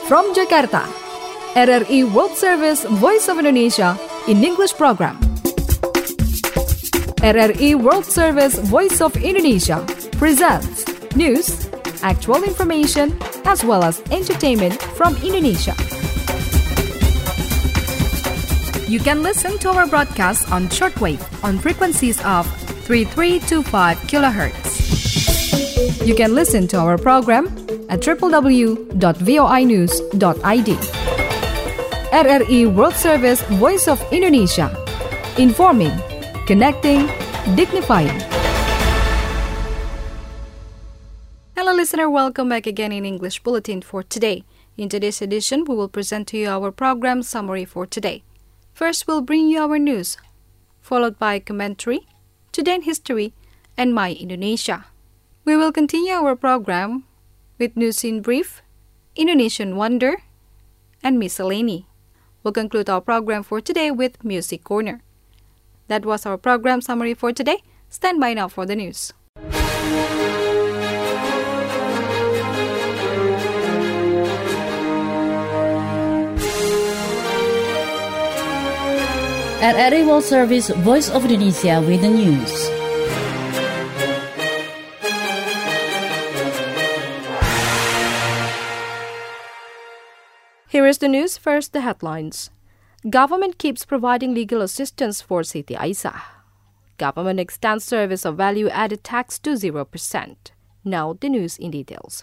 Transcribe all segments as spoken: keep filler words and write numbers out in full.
From Jakarta, R R I World Service Voice of Indonesia in English program. R R I World Service Voice of Indonesia presents news, actual information, as well as entertainment from Indonesia. You can listen to our broadcast on shortwave on frequencies of thirty-three twenty-five kilohertz. You can listen to our program at w w w dot voi news dot i d. R R I World Service Voice of Indonesia. Informing, connecting, dignifying. Hello listener, welcome back again in English Bulletin for today. In today's edition, we will present to you our program summary for today. First, we'll bring you our news, followed by commentary, Today in History, and My Indonesia. We will continue our program with News in Brief, Indonesian Wonder, and Miscellany. We'll conclude our program for today with Music Corner. That was our program summary for today. Stand by now for the news. R R I World Service Voice of Indonesia with the news. Here is the news. First, the headlines. Government keeps providing legal assistance for Siti Aisyah. Government extends service of value-added tax to zero percent. Now, the news in details.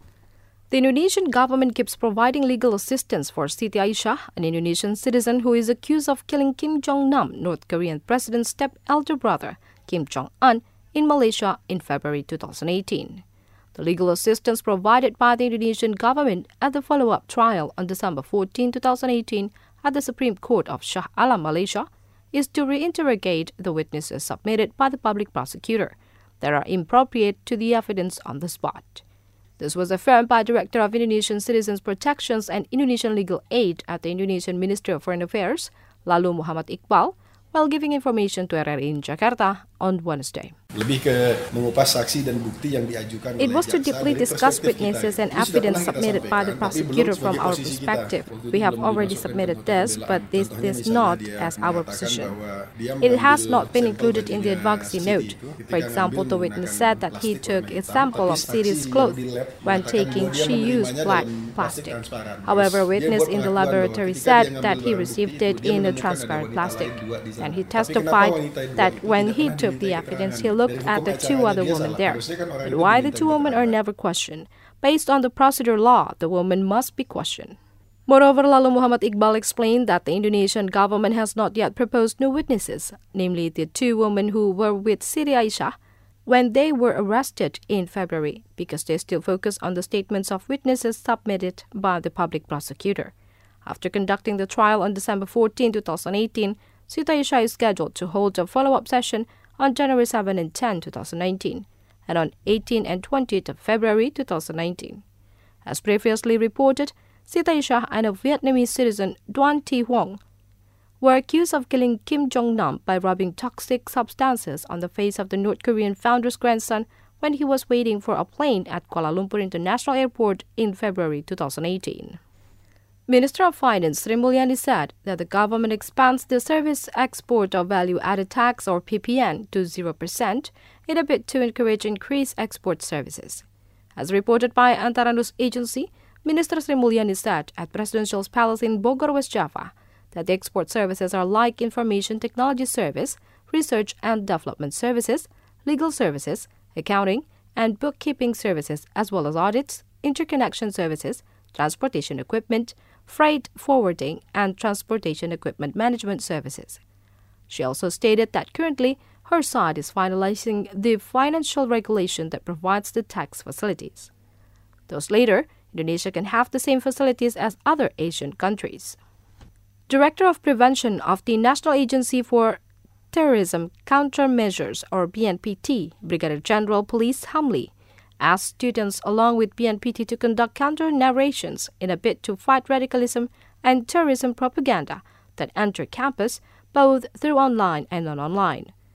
The Indonesian government keeps providing legal assistance for Siti Aisyah, an Indonesian citizen who is accused of killing Kim Jong-nam, North Korean president's step-elder brother, Kim Jong-un, in Malaysia in February twenty eighteen. The legal assistance provided by the Indonesian government at the follow-up trial on December fourteenth, twenty eighteen at the Supreme Court of Shah Alam, Malaysia, is to reinterrogate the witnesses submitted by the public prosecutor that are inappropriate to the evidence on the spot. This was affirmed by Director of Indonesian Citizens Protections and Indonesian Legal Aid at the Indonesian Ministry of Foreign Affairs, Lalu Muhammad Iqbal, while giving information to R R I in Jakarta on Wednesday. Lebih ke mengupas saksi dan bukti yang diajukan. It was to deeply discuss witnesses and evidence submitted by the prosecutor from our perspective. We have already submitted this, but this is not as our position. It has not been included in the advocacy note. For example, the witness said that he took a sample of Siti's clothes when taking she used black plastic. However, a witness in the laboratory said that he received it in a transparent plastic. And he testified that when he took the evidence, he looked at the two other women there. But why the two women are never questioned? Based on the procedure law, the woman must be questioned. Moreover, Lalu Muhammad Iqbal explained that the Indonesian government has not yet proposed new witnesses, namely the two women who were with Siti Aisyah when they were arrested in February, because they still focus on the statements of witnesses submitted by the public prosecutor. After conducting the trial on December fourteenth, twenty eighteen, Siti Aisyah is scheduled to hold a follow-up session on January seventh and tenth, twenty nineteen, and on eighteenth and twentieth of February twenty nineteen. As previously reported, Siti Aisyah and a Vietnamese citizen, Doan Thi Huong, were accused of killing Kim Jong-nam by rubbing toxic substances on the face of the North Korean founder's grandson when he was waiting for a plane at Kuala Lumpur International Airport in February twenty eighteen. Minister of Finance Sri Mulyani said that the government expands the service export of value-added tax or P P N to zero percent in a bid to encourage increased export services. As reported by Antara News Agency, Minister Sri Mulyani said at Presidential Palace in Bogor, West Java, that the export services are like information technology service, research and development services, legal services, accounting and bookkeeping services, as well as audits, interconnection services, transportation equipment, freight forwarding, and transportation equipment management services. She also stated that currently her side is finalizing the financial regulation that provides the tax facilities. Thus later, Indonesia can have the same facilities as other Asian countries. Director of Prevention of the National Agency for Terrorism Countermeasures, or B N P T, Brigadier General Police Hamli, asked students along with B N P T to conduct counter-narrations in a bid to fight radicalism and terrorism propaganda that enter campus both through online and non-online.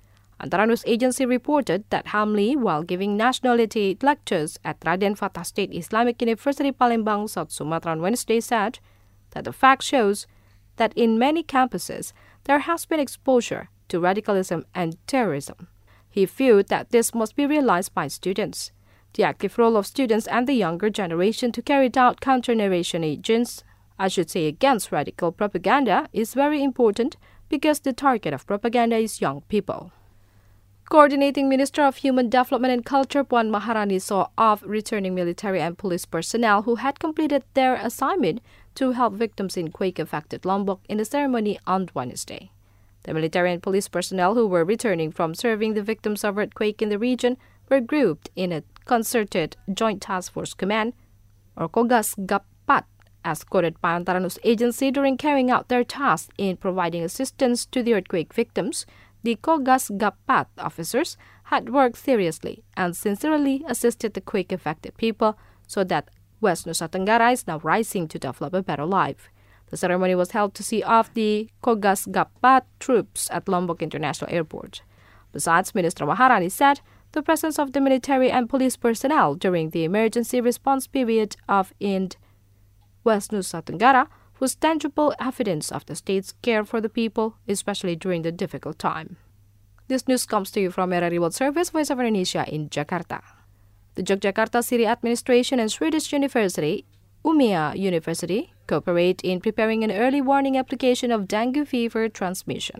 Antara News Agency reported that Hamli, while giving nationality lectures at Raden Fatah State Islamic University Palembang, South Sumatra on Wednesday, said that the fact shows that in many campuses there has been exposure to radicalism and terrorism. He viewed that this must be realized by students. The active role of students and the younger generation to carry out counter-narration agents, I should say against radical propaganda, is very important because the target of propaganda is young people. Coordinating Minister of Human Development and Culture Puan Maharani saw off returning military and police personnel who had completed their assignment to help victims in quake-affected Lombok in a ceremony on Wednesday. The military and police personnel who were returning from serving the victims of earthquake in the region were grouped in a concerted Joint Task Force Command, or Kogas Gapat, as quoted by Antara News Agency during carrying out their task in providing assistance to the earthquake victims. The Kogas Gapat officers had worked seriously and sincerely assisted the quake-affected people so that West Nusa Tenggara is now rising to develop a better life. The ceremony was held to see off the Kogas Gapat troops at Lombok International Airport. Besides, Minister Maharani said the presence of the military and police personnel during the emergency response period of Ind West Nusa Tenggara was tangible evidence of the state's care for the people, especially during the difficult time. This news comes to you from R R I World Service, Voice of Indonesia in Jakarta. The Yogyakarta City Administration and Swedish University, Umeå University, cooperate in preparing an early warning application of dengue fever transmission.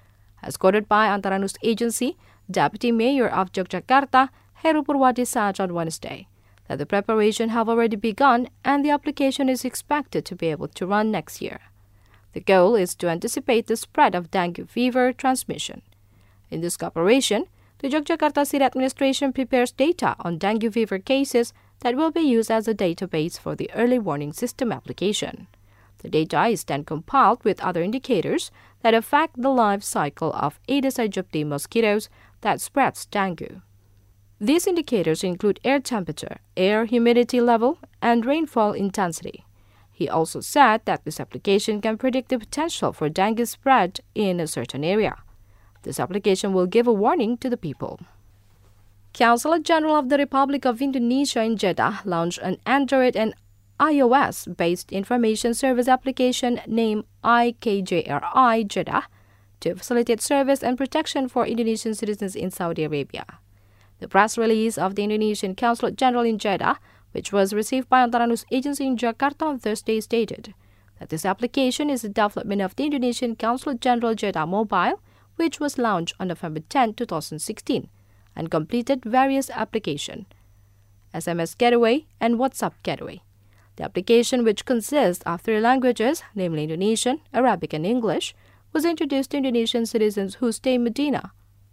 As quoted by Antara News Agency, Deputy Mayor of Yogyakarta, Heru Purwadi, said on Wednesday that the preparation have already begun and the application is expected to be able to run next year. The goal is to anticipate the spread of dengue fever transmission. In this cooperation, the Yogyakarta City Administration prepares data on dengue fever cases that will be used as a database for the early warning system application. The data is then compiled with other indicators that affect the life cycle of Aedes aegypti mosquitoes that spreads dengue. These indicators include air temperature, air humidity level, and rainfall intensity. He also said that this application can predict the potential for dengue spread in a certain area. This application will give a warning to the people. Consulate General of the Republic of Indonesia in Jeddah launched an Android and iOS-based information service application named I K J R I Jeddah to facilitate service and protection for Indonesian citizens in Saudi Arabia. The press release of the Indonesian Consulate General in Jeddah, which was received by Antara News Agency in Jakarta on Thursday, stated that this application is a development of the Indonesian Consulate General Jeddah Mobile, which was launched on November tenth, twenty sixteen, and completed various applications, S M S Getaway and WhatsApp Getaway. The application, which consists of three languages, namely Indonesian, Arabic, and English, was introduced to Indonesian citizens who stay in Medina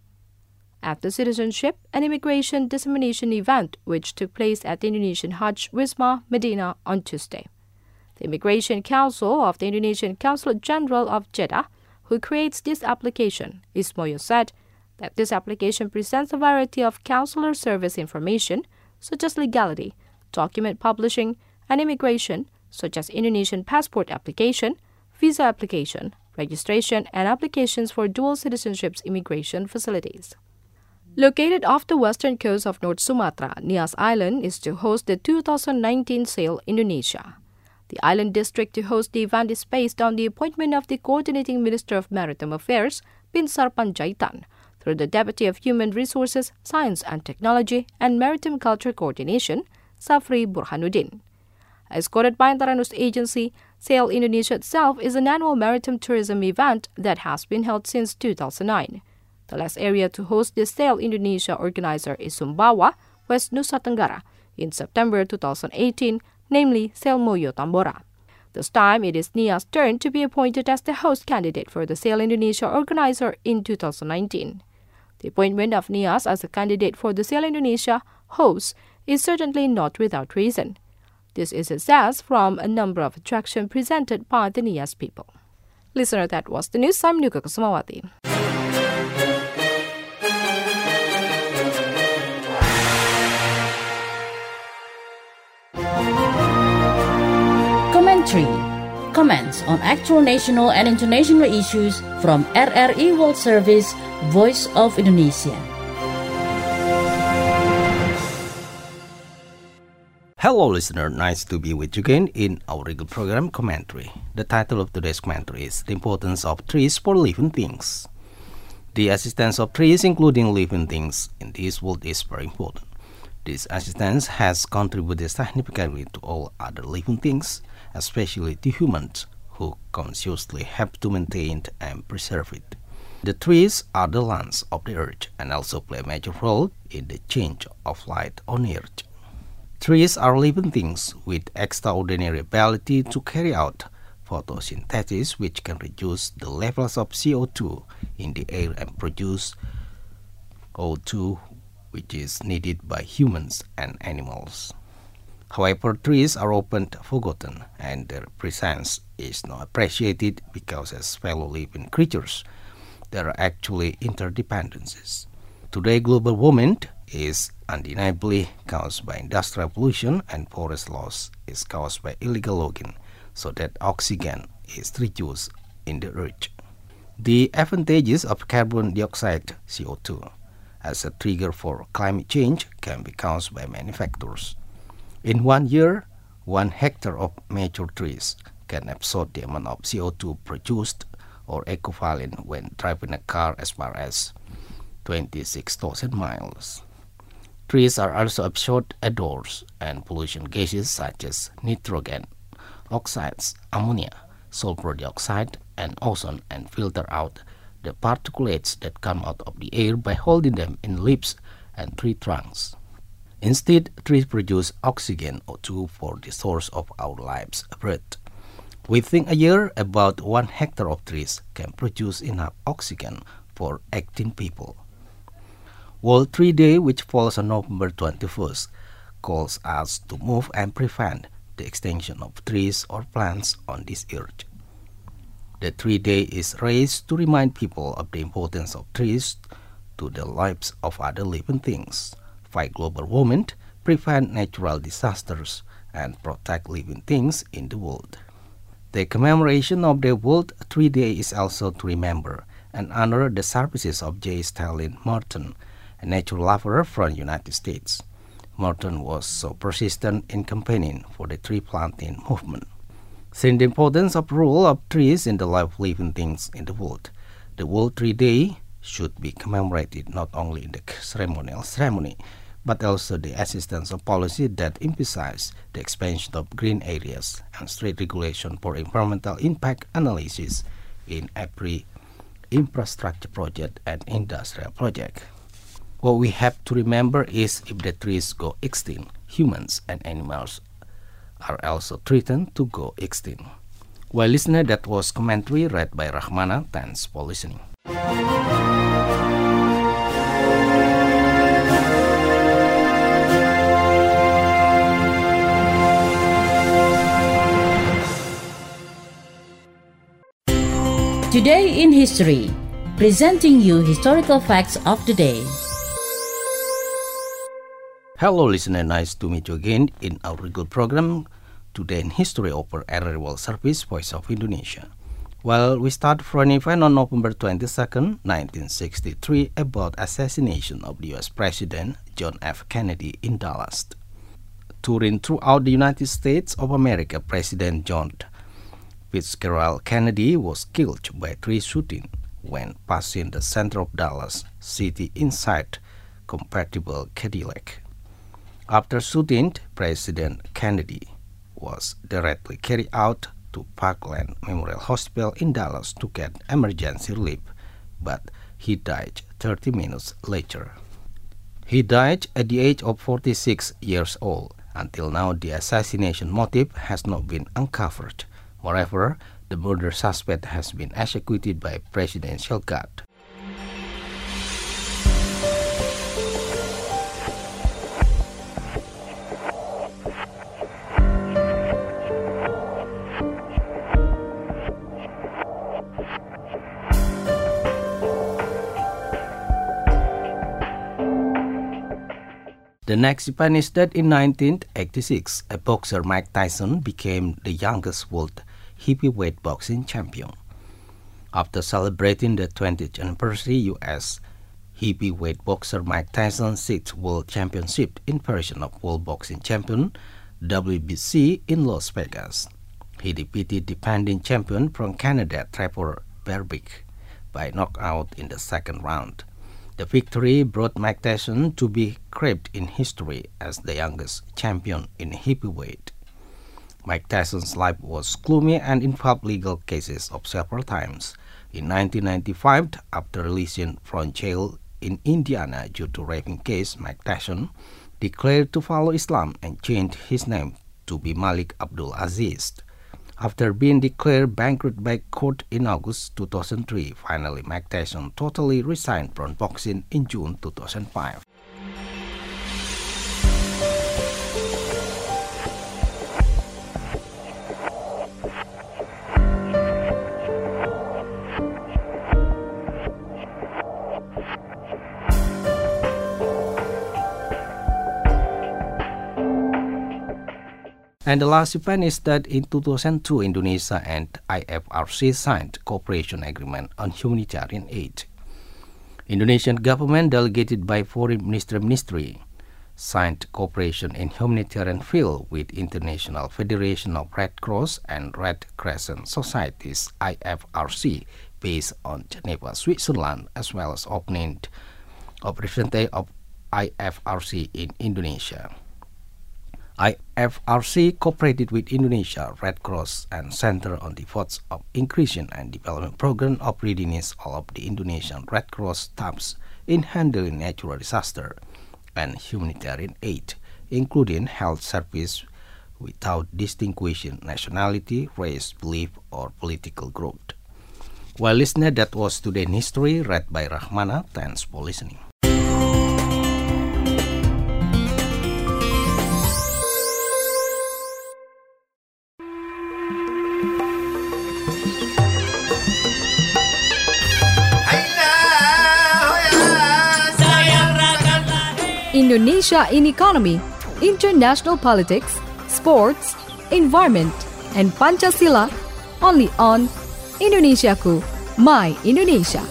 at the Citizenship and Immigration Dissemination event, which took place at the Indonesian Hajj Wisma, Medina, on Tuesday. The Immigration Council of the Indonesian Consulate General of Jeddah, who creates this application, Ismoyo, said that this application presents a variety of consular service information, such as legality, document publishing, and immigration, such as Indonesian passport application, visa application, registration, and applications for dual citizenships immigration facilities. Located off the western coast of North Sumatra, Nias Island is to host the two thousand nineteen Sail Indonesia. The island district to host the event is based on the appointment of the Coordinating Minister of Maritime Affairs, Binsar Panjaitan, through the Deputy of Human Resources, Science and Technology, and Maritime Culture Coordination, Safri Burhanuddin. As quoted by Antara News Agency, Sail Indonesia itself is an annual maritime tourism event that has been held since two thousand nine. The last area to host the Sail Indonesia organizer is Sumbawa, West Nusa Tenggara, in September two thousand eighteen, namely Sail Moyo Tambora. This time, it is Nias' turn to be appointed as the host candidate for the Sail Indonesia organizer in two thousand nineteen. The appointment of Nias as a candidate for the Sail Indonesia host is certainly not without reason. This is assessed from a number of attractions presented by the Nias people. Listener, that was the news. I'm Nuka Kusumawati. Commentary. comments on actual national and international issues from R R I World Service, Voice of Indonesia. Hello listener, nice to be with you again in our regular program commentary. The title of today's commentary is The Importance of Trees for Living Things. The existence of trees, including living things, in this world is very important. This existence has contributed significantly to all other living things, especially to humans, who consciously have to maintain and preserve it. The trees are the lungs of the earth and also play a major role in the change of light on earth. Trees are living things with extraordinary ability to carry out photosynthesis, which can reduce the levels of C O two in the air and produce O two, which is needed by humans and animals. However, trees are often forgotten and their presence is not appreciated because as fellow living creatures, there are actually interdependencies. Today, global warming is undeniably caused by industrial pollution and forest loss is caused by illegal logging, so that oxygen is reduced in the earth. The advantages of carbon dioxide C O two as a trigger for climate change can be caused by many factors. In one year, one hectare of mature trees can absorb the amount of C O two produced or equivalent when driving a car as far as twenty-six thousand miles. Trees are also absorbed odors and pollution gases such as nitrogen oxides, ammonia, sulfur dioxide, and ozone and filter out the particulates that come out of the air by holding them in leaves and tree trunks. Instead, trees produce oxygen O two for the source of our lives, breath. Within a year, about one hectare of trees can produce enough oxygen for eighteen people. World Tree Day, which falls on November twenty-first, calls us to move and prevent the extinction of trees or plants on this earth. The Tree Day is raised to remind people of the importance of trees to the lives of other living things, fight global warming, prevent natural disasters, and protect living things in the world. The commemoration of the World Tree Day is also to remember and honor the services of J. Sterling Morton, a nature lover from the United States. Morton was so persistent in campaigning for the tree planting movement. Seeing the importance of the role of trees in the life of living things in the world, the World Tree Day should be commemorated not only in the ceremonial ceremony, but also the existence of policy that emphasize the expansion of green areas and strict regulation for environmental impact analysis in every infrastructure project and industrial project. What we have to remember is if the trees go extinct, humans and animals are also threatened to go extinct. Well, listener, that was commentary read by Rahmana. Thanks for listening. Today in History, presenting you historical facts of the day. Hello listener, nice to meet you again in our regular program Today in History over R R I World Service, Voice of Indonesia. Well, we start from an event on November twenty-second, nineteen sixty-three about assassination of the U S President John F. Kennedy in Dallas. Touring throughout the United States of America, President John Fitzgerald Kennedy was killed by tree shooting when passing the center of Dallas city inside convertible Cadillac. After shooting, President Kennedy was directly carried out to Parkland Memorial Hospital in Dallas to get emergency relief, but he died thirty minutes later. He died at the age of forty-six years old. Until now, the assassination motive has not been uncovered. Moreover, the murder suspect has been executed by presidential guard. The next event is that in nineteen eighty-six, a boxer, Mike Tyson, became the youngest world heavyweight boxing champion. After celebrating the twentieth anniversary, U S heavyweight boxer Mike Tyson's sixth World Championship in person of World Boxing Champion W B C in Las Vegas, he defeated defending champion from Canada Trevor Berbick by knockout in the second round. The victory brought Mike Tyson to be carved in history as the youngest champion in heavyweight. Mike Tyson's life was gloomy and involved legal cases of several times. In nineteen ninety-five, after releasing from jail in Indiana due to raping case, Mike Tyson declared to follow Islam and changed his name to be Malik Abdul Aziz. After being declared bankrupt by court in August two thousand three, finally Mike Tyson totally resigned from boxing in June two thousand five. And the last event is that in two thousand two, Indonesia and I F R C signed cooperation agreement on humanitarian aid. Indonesian government, delegated by Foreign Ministry Ministry, signed cooperation in humanitarian field with International Federation of Red Cross and Red Crescent Societies I F R C based on Geneva, Switzerland, as well as opening of representative of I F R C in Indonesia. I F R C cooperated with Indonesia Red Cross and Center on the efforts of inclusion and development program of readiness all of the Indonesian Red Cross staffs in handling natural disaster and humanitarian aid, including health service without distinguishing nationality, race, belief, or political group. Well, listener, that was Today in History, read by Rahmana. Thanks for listening. Indonesia in economy, international politics, sports, environment, and Pancasila, only on Indonesiaku, My Indonesia.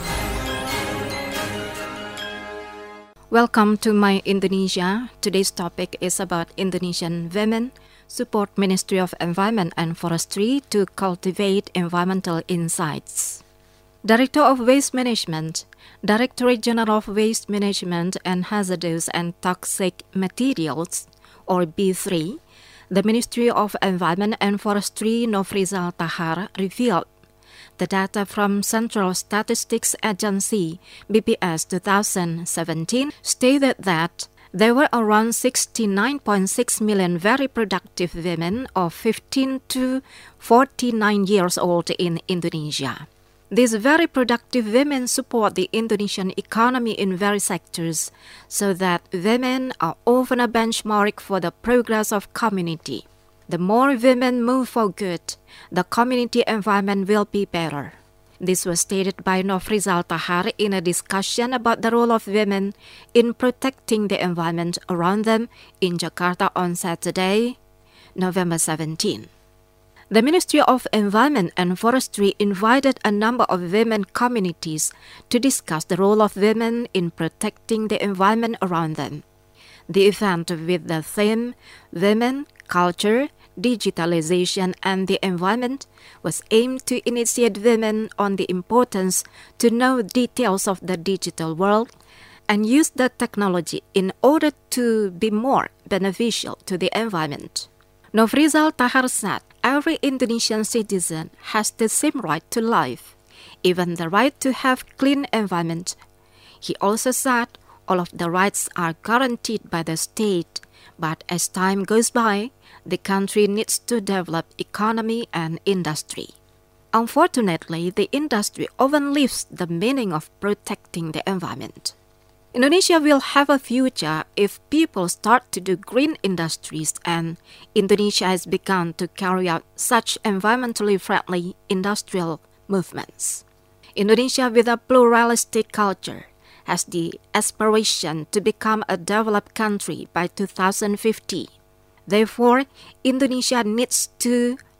Welcome to My Indonesia. Today's topic is about Indonesian women support Ministry of Environment and Forestry to cultivate environmental insights. Director of Waste Management, Directorate General of Waste Management and Hazardous and Toxic Materials, or B three, the Ministry of Environment and Forestry Nofrizal Tahar revealed the data from Central Statistics Agency B P S twenty seventeen stated that there were around sixty-nine point six million very productive women of fifteen to forty-nine years old in Indonesia. These very productive women support the Indonesian economy in various sectors, so that women are often a benchmark for the progress of community. The more women move for good, the community environment will be better. This was stated by Nofrizal Tahar in a discussion about the role of women in protecting the environment around them in Jakarta on Saturday, November seventeenth. The Ministry of Environment and Forestry invited a number of women communities to discuss the role of women in protecting the environment around them. The event, with the theme Women, Culture, Digitalization and the Environment, was aimed to initiate women on the importance to know details of the digital world and use the technology in order to be more beneficial to the environment. Nofrizal Tahar said every Indonesian citizen has the same right to life, even the right to have clean environment. He also said all of the rights are guaranteed by the state, but as time goes by, the country needs to develop economy and industry. Unfortunately, the industry often leaves the meaning of protecting the environment. Indonesia will have a future if people start to do green industries, and Indonesia has begun to carry out such environmentally friendly industrial movements. Indonesia, with a pluralistic culture, has the aspiration to become a developed country by two thousand fifty. Therefore, Indonesia needs to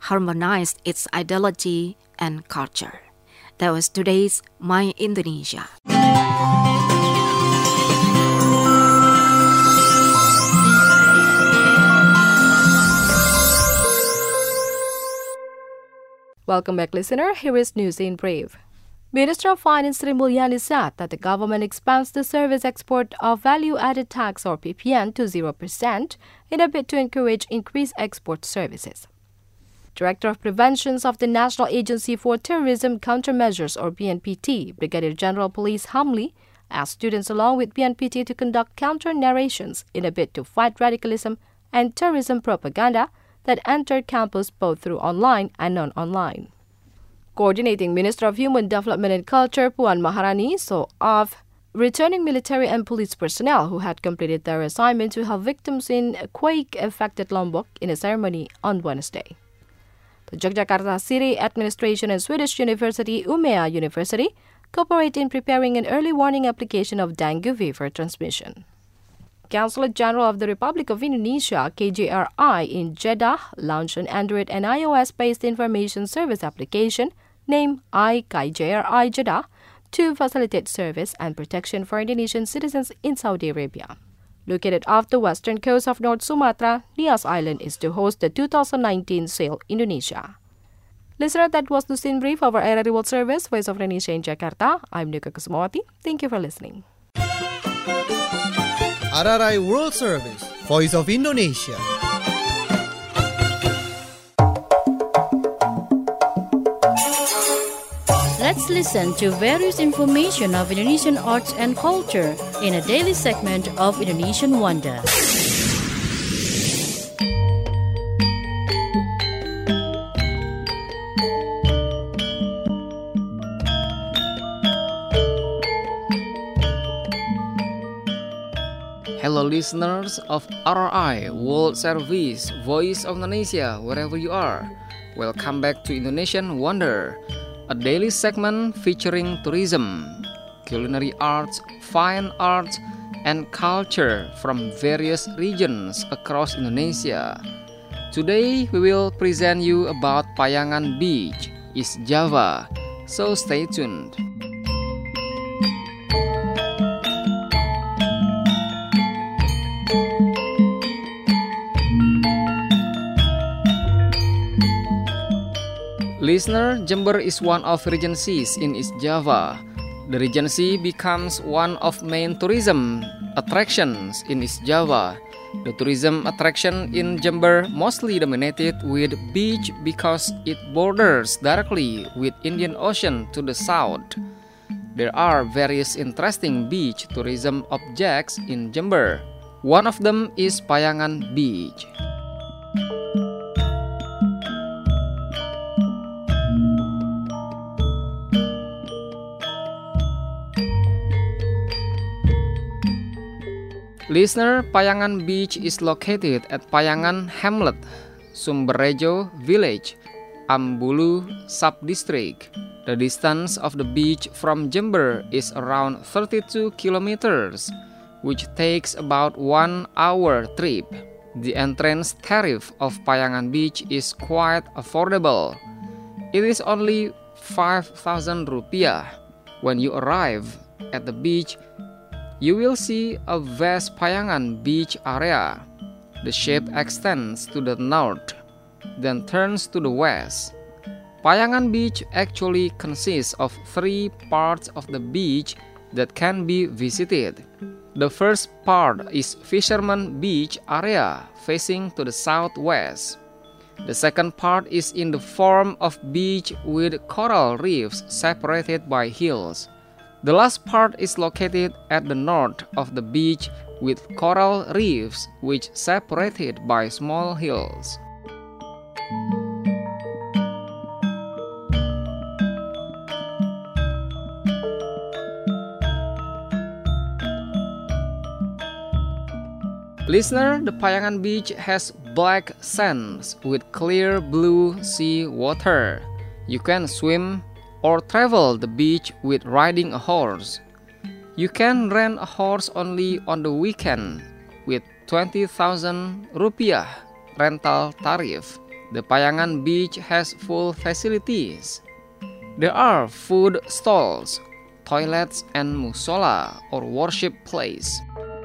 harmonized its ideology and culture. That was today's My Indonesia. Welcome back, listener. Here is news in brief. Minister of Finance Sri Mulyani said that the government expands the service export of value-added tax or P P N to zero percent in a bid to encourage increased export services. Director of Preventions of the National Agency for Terrorism Countermeasures or B N P T, Brigadier General Police Hamli, asked students along with B N P T to conduct counter-narrations in a bid to fight radicalism and terrorism propaganda that entered campus both through online and non-online. Coordinating Minister of Human Development and Culture Puan Maharani saw off returning military and police personnel who had completed their assignment to help victims in quake-affected Lombok in a ceremony on Wednesday. The Yogyakarta City Administration and Swedish University Umea University cooperate in preparing an early warning application of dengue fever transmission. Consulate General of the Republic of Indonesia, K J R I, in Jeddah launched an Android and iOS-based information service application named I K J R I Jeddah to facilitate service and protection for Indonesian citizens in Saudi Arabia. Located off the western coast of North Sumatra, Nias Island is to host the two thousand nineteen Sail Indonesia. Listener, that was the scene brief of our R R I World Service, Voice of Indonesia in Jakarta. I'm Nika Kusumawati. Thank you for listening. R R I World Service, Voice of Indonesia. Let's listen to various information of Indonesian arts and culture in a daily segment of Indonesian Wonder. Hello listeners of R R I World Service, Voice of Indonesia, wherever you are. Welcome back to Indonesian Wonder, a daily segment featuring tourism, culinary arts, fine arts, and culture from various regions across Indonesia. Today we will present you about Payangan Beach, East Java, so stay tuned. Listener, Jember is one of regencies in East Java. The regency becomes one of main tourism attractions in East Java. The tourism attraction in Jember mostly dominated with beach because it borders directly with Indian Ocean to the south. There are various interesting beach tourism objects in Jember. One of them is Payangan Beach. Listener, Payangan Beach is located at Payangan Hamlet, Sumberrejo Village, Ambulu Sub-District. The distance of the beach from Jember is around thirty-two kilometers, which takes about one hour trip. The entrance tariff of Payangan Beach is quite affordable. It is only five thousand rupiah. When you arrive at the beach, you will see a vast Payangan beach area. The shape extends to the north, then turns to the west. Payangan Beach actually consists of three parts of the beach that can be visited. The first part is Fisherman Beach area facing to the southwest. The second part is in the form of beach with coral reefs separated by hills. The last part is located at the north of the beach with coral reefs which separated by small hills. Listener, the Payangan Beach has black sands with clear blue sea water. You can swim or travel the beach with riding a horse. You can rent a horse only on the weekend with twenty thousand rupiah rental tariff. The Payangan Beach has full facilities. There are food stalls, toilets, and musola or worship place.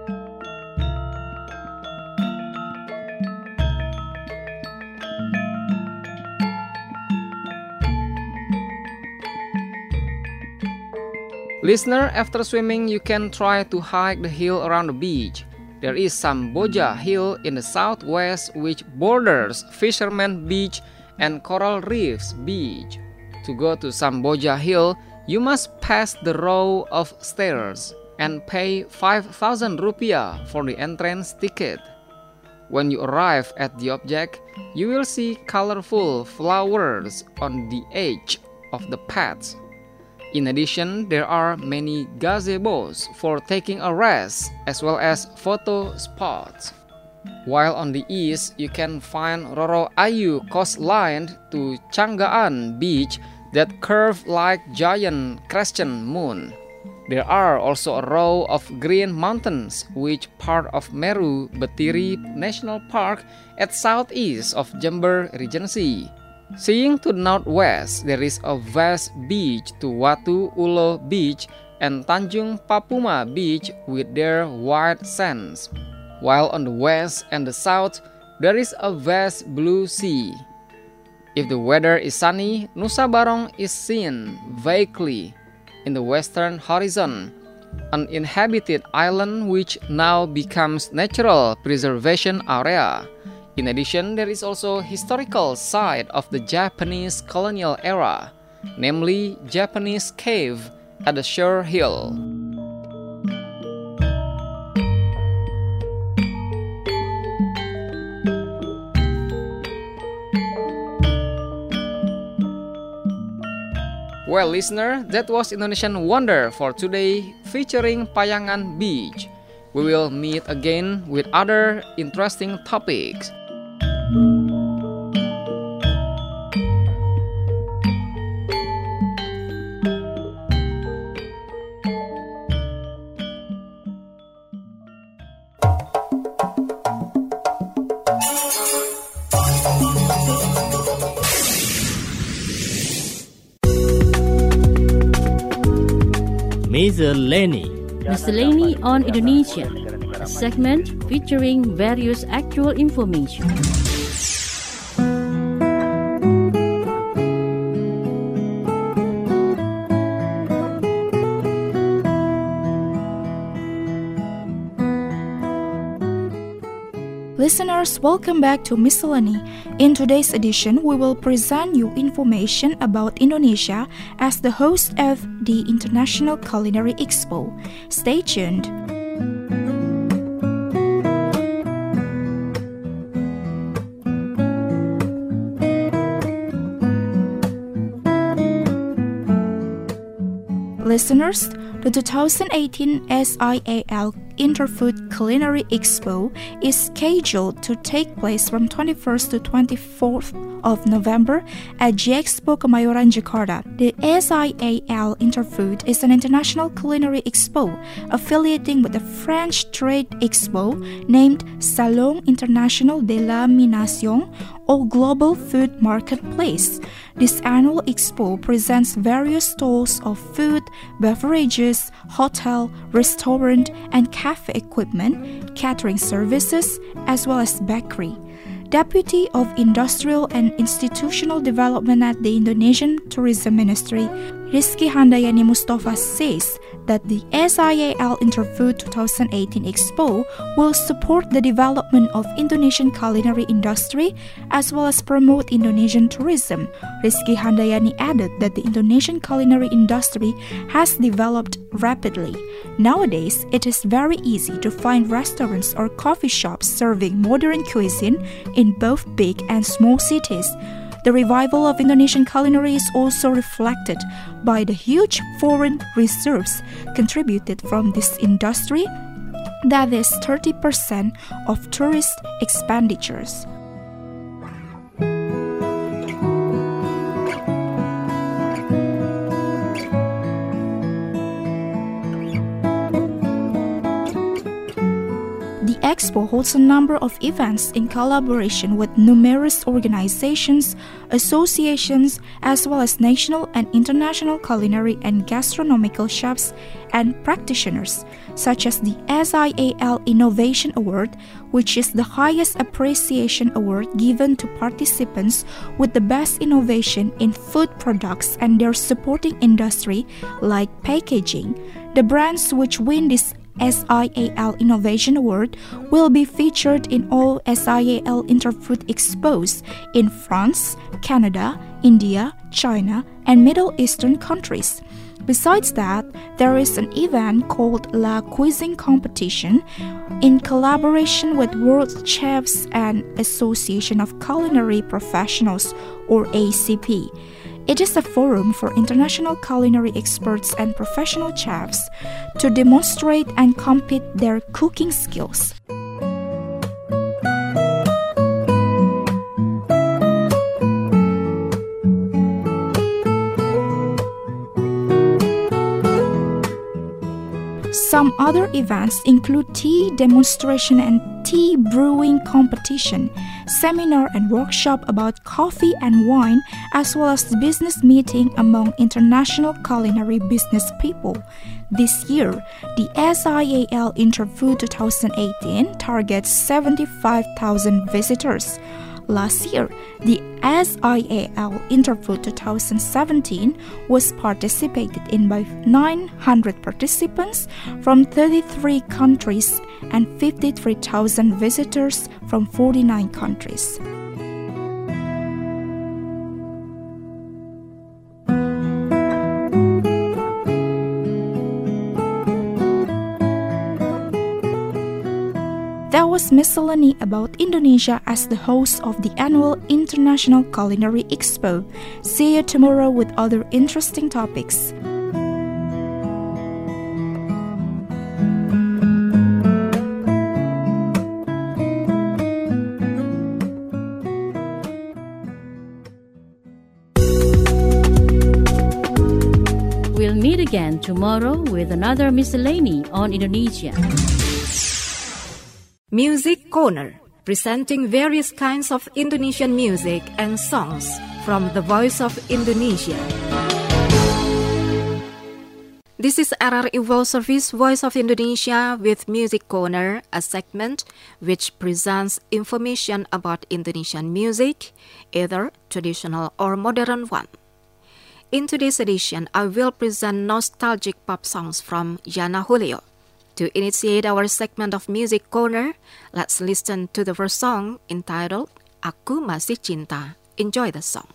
Listener, after swimming, you can try to hike the hill around the beach. There is Samboja Hill in the southwest which borders Fisherman Beach and Coral Reefs Beach. To go to Samboja Hill, you must pass the row of stairs and pay five thousand rupiah for the entrance ticket. When you arrive at the object, you will see colorful flowers on the edge of the paths. In addition, there are many gazebos for taking a rest as well as photo spots. While on the east, you can find Roro Ayu coastline to Canggaan Beach that curve like giant crescent moon. There are also a row of green mountains which part of Meru Betiri National Park at southeast of Jember Regency. Seeing to the northwest, there is a vast beach to Watu Ulo Beach and Tanjung Papuma Beach with their white sands. While on the west and the south, there is a vast blue sea. If the weather is sunny, Nusa Barong is seen vaguely in the western horizon, an inhabited island which now becomes natural preservation area. In addition, there is also historical site of the Japanese colonial era, namely Japanese Cave at the Shore Hill. Well, listener, that was Indonesian Wonder for today, featuring Payangan Beach. We will meet again with other interesting topics. Miscellany. Miscellany on Indonesia, a segment featuring various actual information. Listeners, welcome back to Miscellany. In today's edition, we will present you information about Indonesia as the host of the International Culinary Expo. Stay tuned. Listeners, the two thousand eighteen S I A L Interfood Culinary Expo is scheduled to take place from twenty-first to twenty-fourth of November at G Expo Kemayoran, Jakarta. The S I A L Interfood is an international culinary expo affiliating with the French trade expo named Salon International de l'Alimentation or Global Food Marketplace. This annual expo presents various stalls of food, beverages, hotel, restaurant, and cafe equipment, catering services, as well as bakery. Deputy of Industrial and Institutional Development at the Indonesian Tourism Ministry, Rizky Handayani Mustafa, says that the S I A L Interfood twenty eighteen Expo will support the development of Indonesian culinary industry as well as promote Indonesian tourism. Rizky Handayani added that the Indonesian culinary industry has developed rapidly. Nowadays, it is very easy to find restaurants or coffee shops serving modern cuisine in both big and small cities. The revival of Indonesian culinary is also reflected by the huge foreign reserves contributed from this industry, that is thirty percent of tourist expenditures. The Expo holds a number of events in collaboration with numerous organizations, associations, as well as national and international culinary and gastronomical chefs and practitioners, such as the S I A L Innovation Award, which is the highest appreciation award given to participants with the best innovation in food products and their supporting industry like packaging. The brands which win this S I A L Innovation Award will be featured in all S I A L Interfood Expos in France, Canada, India, China, and Middle Eastern countries. Besides that, there is an event called La Cuisine Competition in collaboration with World Chefs and Association of Culinary Professionals, or A C P. It is a forum for international culinary experts and professional chefs to demonstrate and compete their cooking skills. Some other events include tea demonstration and tea brewing competition, seminar and workshop about coffee and wine, as well as the business meeting among international culinary business people. This year, the S I A L Interfood twenty eighteen targets seventy-five thousand visitors. Last year, the S I A L Interfood twenty seventeen was participated in by nine hundred participants from thirty-three countries and fifty-three thousand visitors from forty-nine countries. There was miscellany about Indonesia as the host of the annual International Culinary Expo. See you tomorrow with other interesting topics. We'll meet again tomorrow with another miscellany on Indonesia. Music Corner, presenting various kinds of Indonesian music and songs from the Voice of Indonesia. This is R R I World Service Voice of Indonesia with Music Corner, a segment which presents information about Indonesian music, either traditional or modern one. In today's edition, I will present nostalgic pop songs from Yana Julio. To initiate our segment of Music Corner, let's listen to the first song entitled Aku Masih Cinta. Enjoy the song.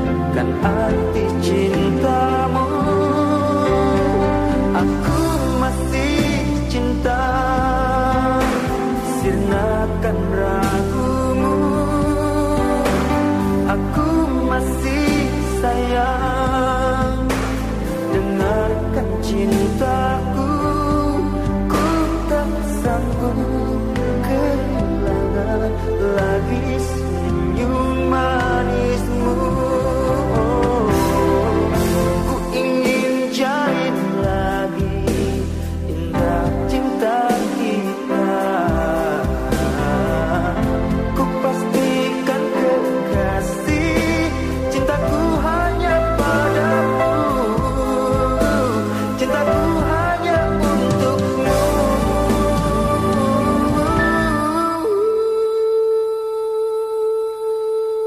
Arti cintamu, aku masih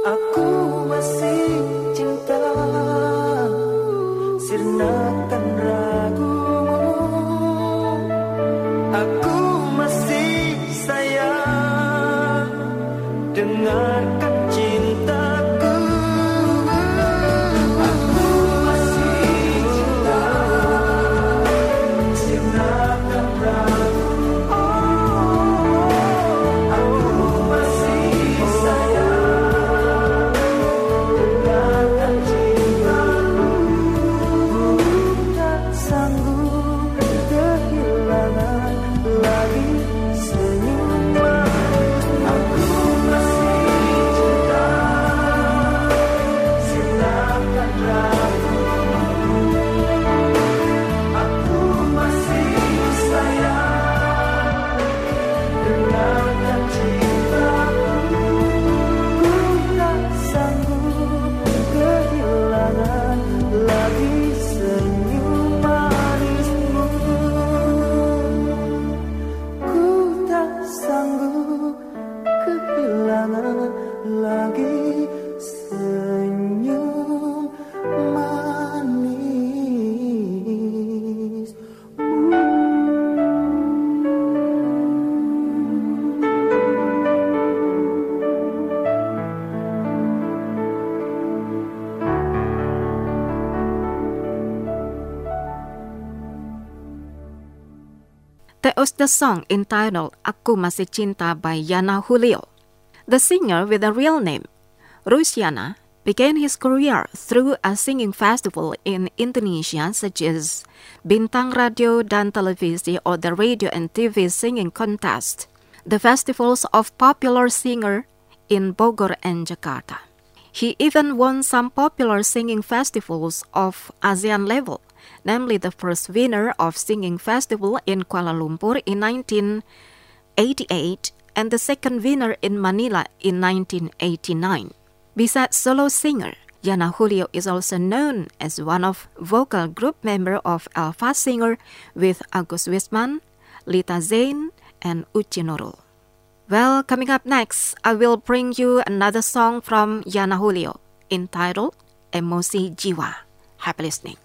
That was the song entitled Aku Masih Cinta by Yana Julio. The singer with a real name, Rusiana, began his career through a singing festival in Indonesia such as Bintang Radio dan Televisi or the Radio and T V Singing Contest, the festivals of popular singer in Bogor and Jakarta. He even won some popular singing festivals of ASEAN level, namely the first winner of Singing Festival in Kuala Lumpur in nineteen eighty-eight and the second winner in Manila in nineteen eighty-nine. Besides solo singer, Yana Julio is also known as one of vocal group member of Alpha Singer with Agus Wisman, Lita Zain, and Uci Nurul. Well, coming up next, I will bring you another song from Yana Julio entitled Emosi Jiwa. Happy listening.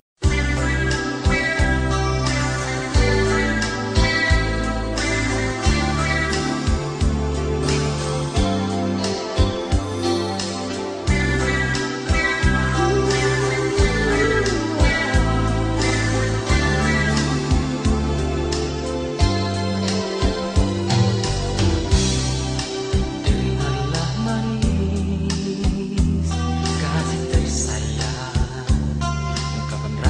Ungkapan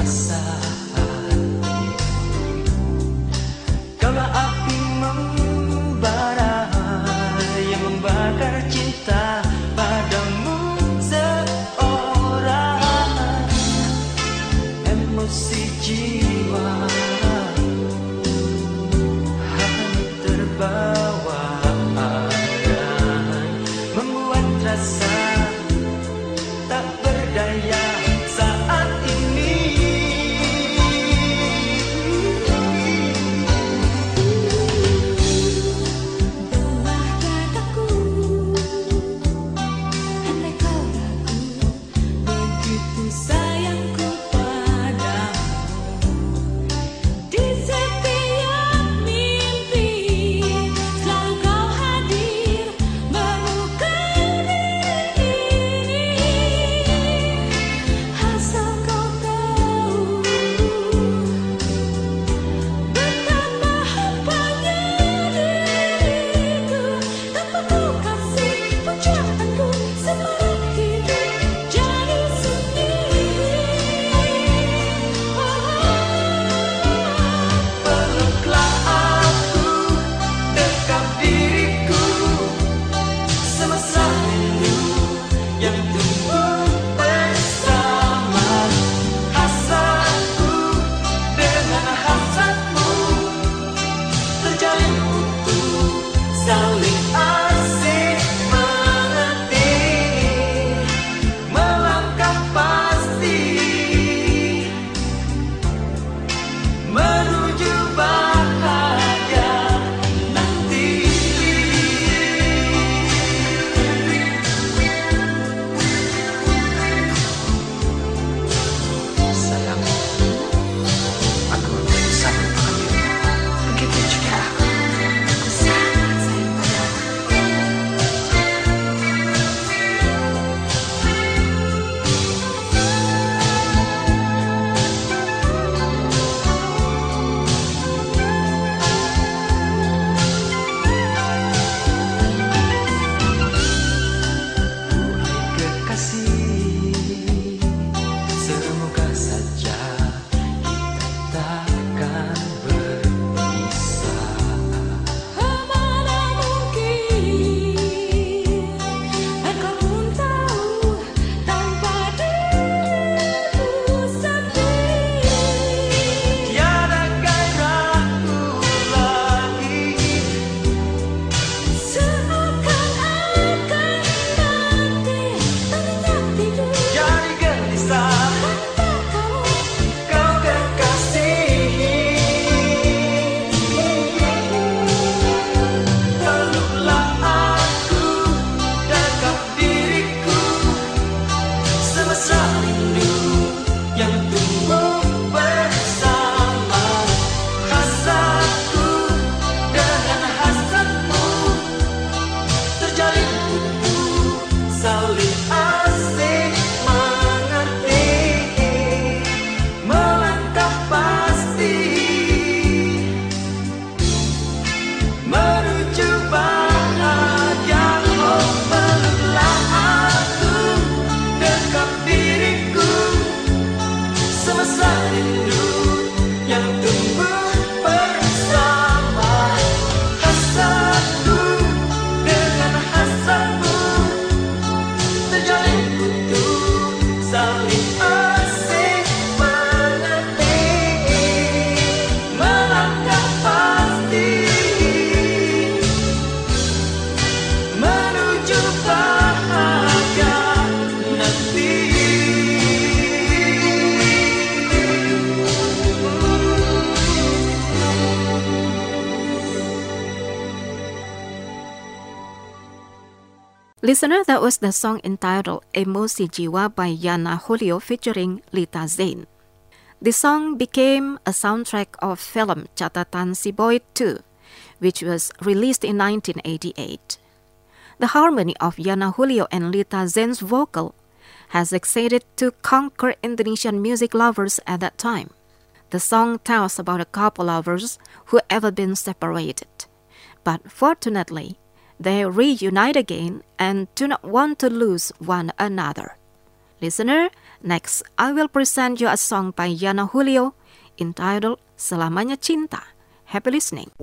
Listener, that was the song entitled Emosi Jiwa by Yana Julio featuring Lita Zain. The song became a soundtrack of film Catatan Si Boy two, which was released in nineteen eighty-eight. The harmony of Yana Julio and Lita Zain's vocal has succeeded to conquer Indonesian music lovers at that time. The song tells about a couple lovers who ever been separated, but fortunately, they reunite again and do not want to lose one another. Listener, next I will present you a song by Yana Julio entitled Selamanya Cinta. Happy listening.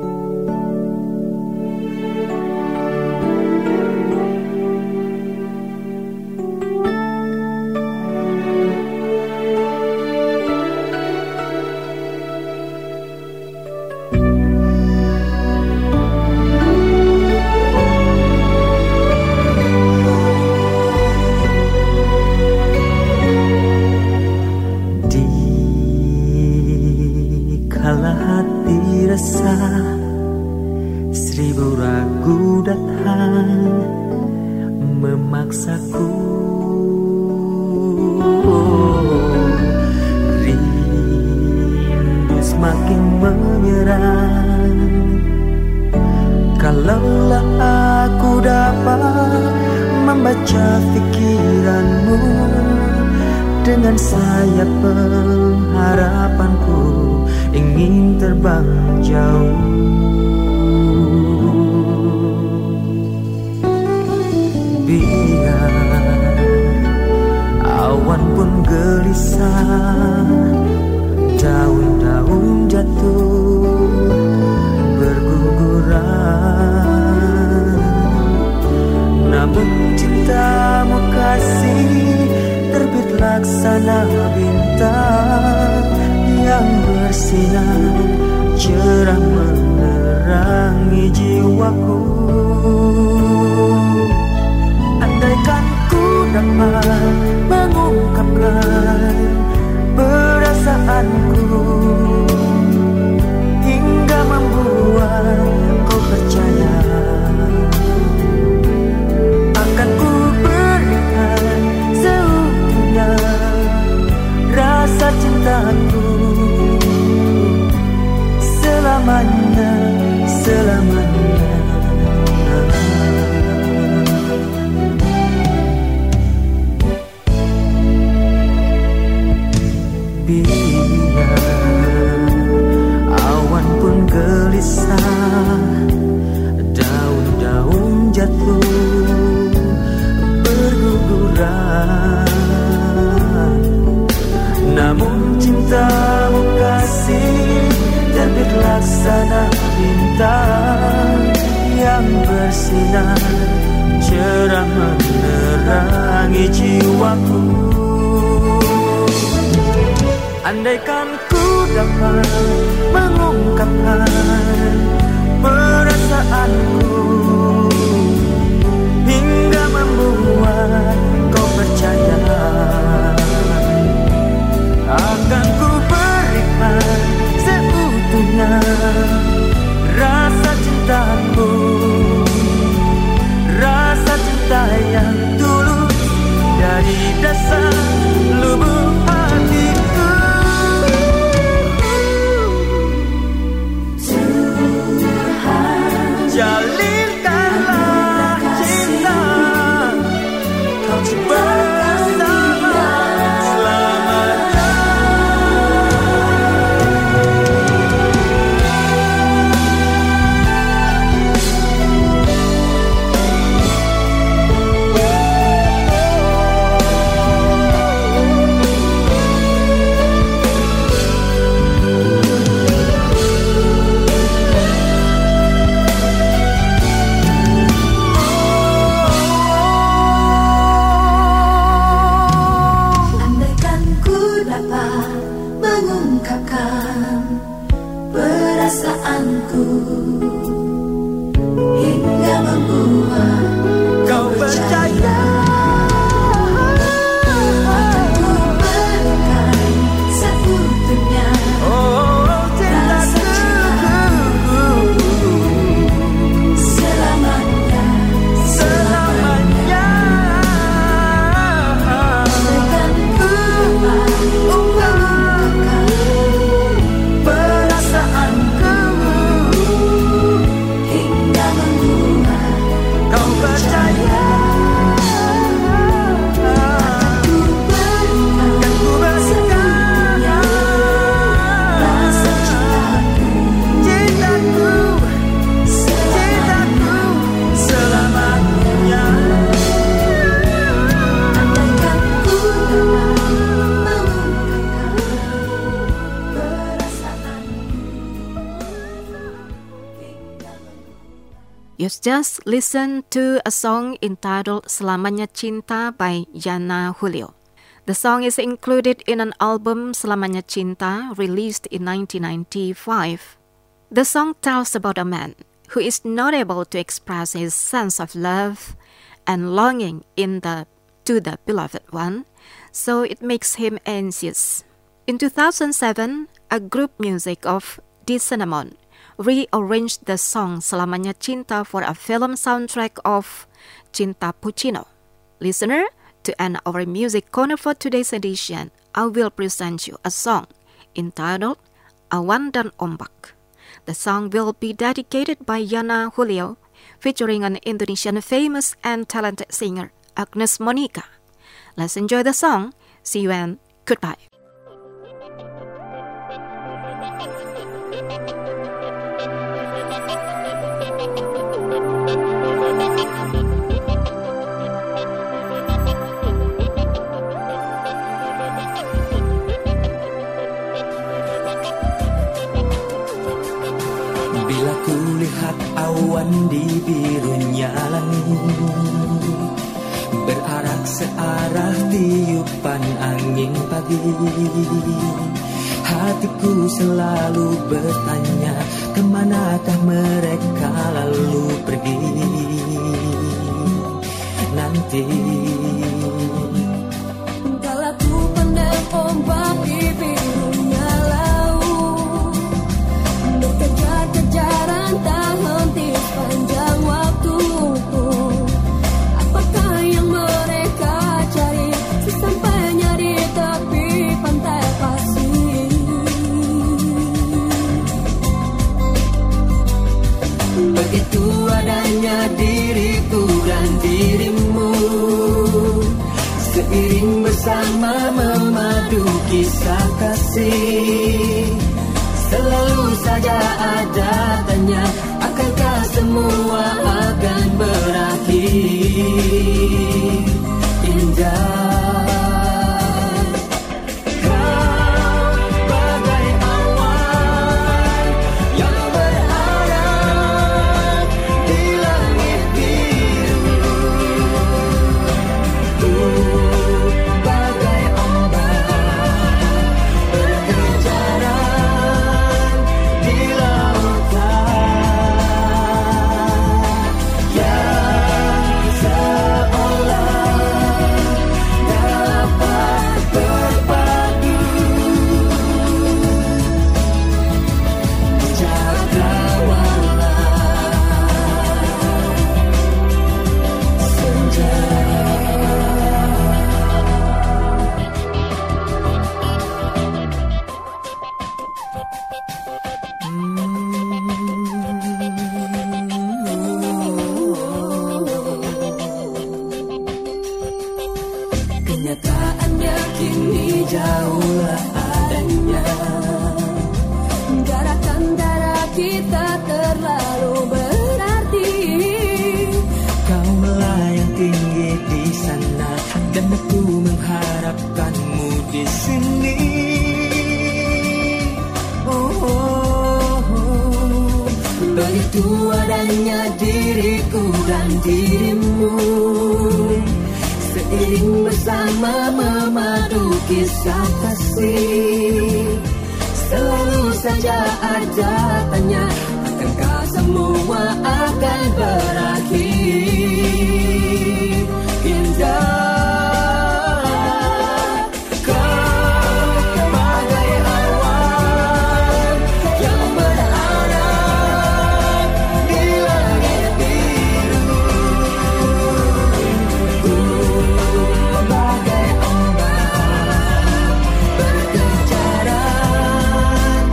Seribu ragu datang memaksaku, rindu semakin menyerang. Kalaulah aku dapat membaca pikiranmu, dengan sayap pengharapanku ingin terbang jauh. Biar awan pun gelisah, daun-daun jatuh berguguran, namun cintamu kasih terbit laksana bintang yang bersinar cerah menerangi jiwaku. Andaikan ku dapat mengungkapkan perasaanku hingga membuat kau percaya, akan ku berikan seutuhnya rasa cintaku selamanya, selamanya. Biar awan pun gelisah, daun-daun jatuh berguguran, namun cintamu kasih terbit laksana bintang yang bersinar cerah menerangi jiwaku. Andaikan ku dapat mengungkapkan perasaanku hingga membuat kau percaya, akan ku berikan seutuhnya rasa cintaku, rasa cinta yang tulus dari dasar lubuk hatiku. Jalinkan Let's just listen to a song entitled Selamanya Cinta by Yana Julio. The song is included in an album Selamanya Cinta released in nineteen ninety-five. The song tells about a man who is not able to express his sense of love and longing in the to the beloved one, so it makes him anxious. In two thousand seven, a group music of Di Cinnamon rearranged the song Selamanya Cinta for a film soundtrack of Cinta Puccino. Listener, to end our music corner for today's edition, I will present you a song entitled Awan dan Ombak. The song will be dedicated by Yana Julio, featuring an Indonesian famous and talented singer, Agnes Monica. Let's enjoy the song. See you and goodbye. Bila ku lihat awan di birunya langit, berarak searah tiupan angin pagi, hatiku selalu bertanya, kemanakah mereka lalu pergi nanti. Kala ku pandang ombak di birunya laut, berkejar-kejaran tak henti sepanjang waktu. Apakah yang mereka cari sesampainya di tepi pantai pasir? Begitu adanya diriku dan dirimu, seiring bersama memadu kisah kasih. Selalu saja ada tanya, akankah semua akan berakhir indah? Kenyataannya kini jauhlah adanya, gerakan darah kita terlalu berarti. Kau melayang tinggi di sana dan aku mengharapkanmu di sini. Oh, oh, oh. Begitu adanya diriku dan dirimu, seiring bersama memadu kisah kasih. Selalu saja ada tanya, akankah semua akan berakhir indah?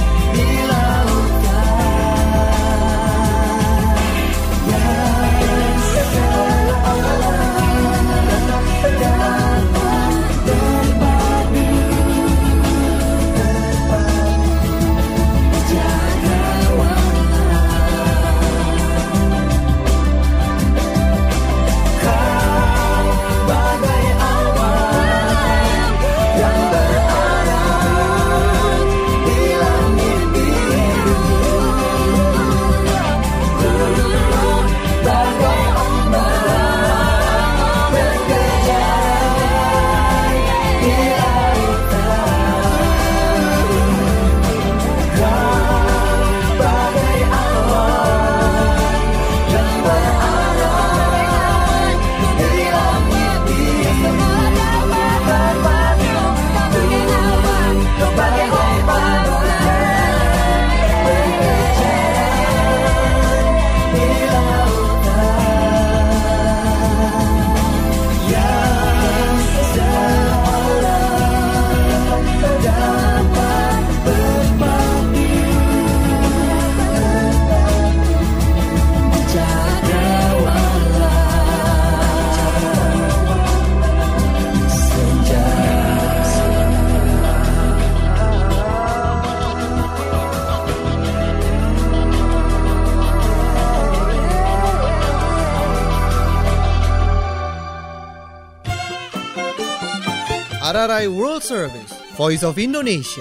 Yeah. R R I World Service, Voice of Indonesia.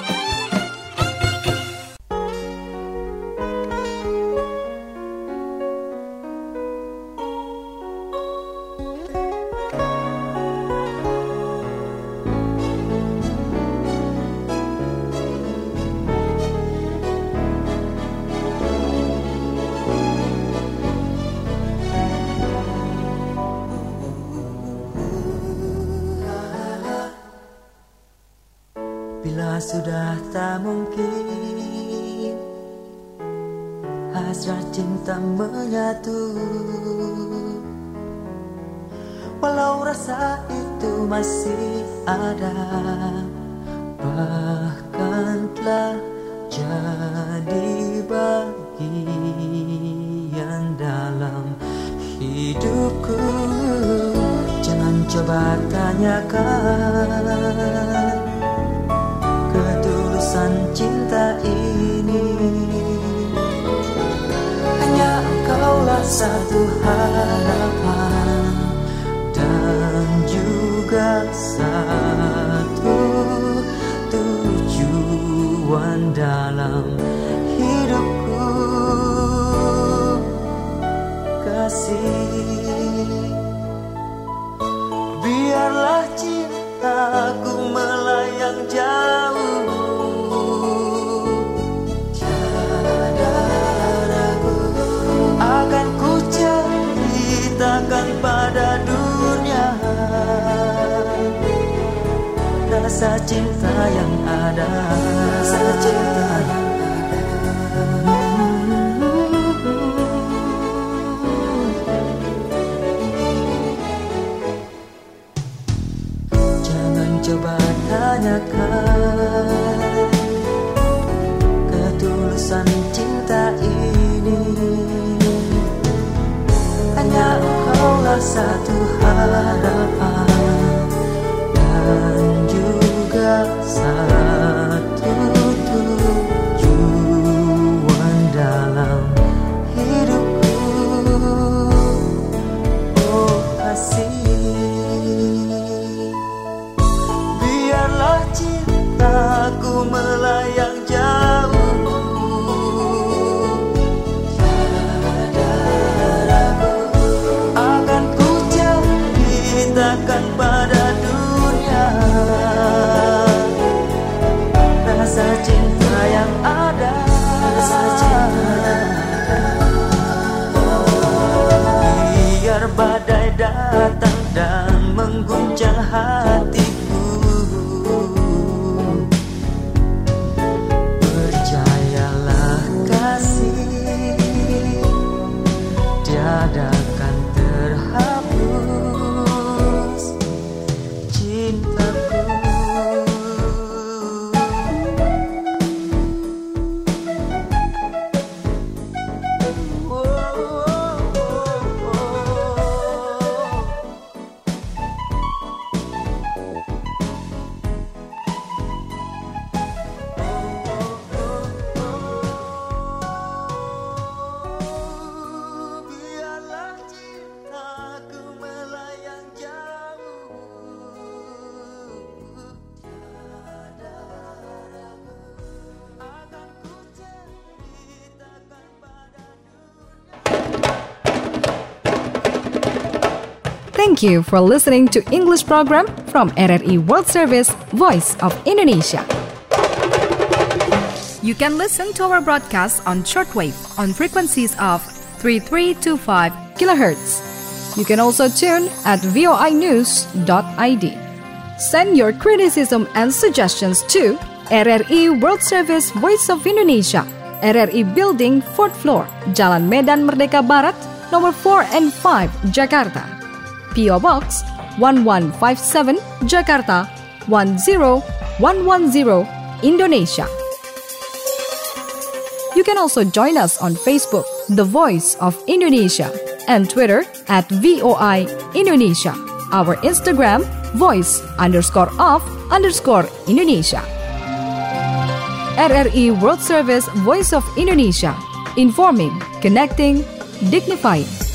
Bila sudah tak mungkin hasrat cinta menyatu, walau rasa itu masih ada, bahkan telah jadi bagian dalam hidupku. Jangan coba tanyakan ketulusan cinta ini, hanya engkaulah satu harapan dan juga satu tujuan dalam hidupku. Kasih, biarlah cintaku melayang jauh, akan ku ceritakan pada dunia rasa cinta yang ada, rasa cinta yang ada. Jangan coba tanyakan ketulusan cinta ini, hanya engkaulah satu harapan dan juga satu tujuan dalam hidupku. Oh kasih, biarlah cintaku melayang jauh, ceritakan pada dunia rasa cinta yang ada, rasa cinta yang ada. Biar badai datang dan mengguncang hatiku, percayalah kasih, tiada akan terhapus cintaku. Thank you for listening to English program from R R I World Service, Voice of Indonesia. You can listen to our broadcast on shortwave on frequencies of three three two five kilohertz. You can also tune at voi news dot i d. Send your criticism and suggestions to R R I World Service, Voice of Indonesia, R R I Building, fourth floor, Jalan Medan Merdeka Barat, nomor four and five, Jakarta. P O Box one one five seven, Jakarta one zero one one zero, Indonesia. You can also join us on Facebook, The Voice of Indonesia, and Twitter at V O I Indonesia. Our Instagram, voice underscore of underscore Indonesia. R R I World Service, Voice of Indonesia. Informing, connecting, dignifying.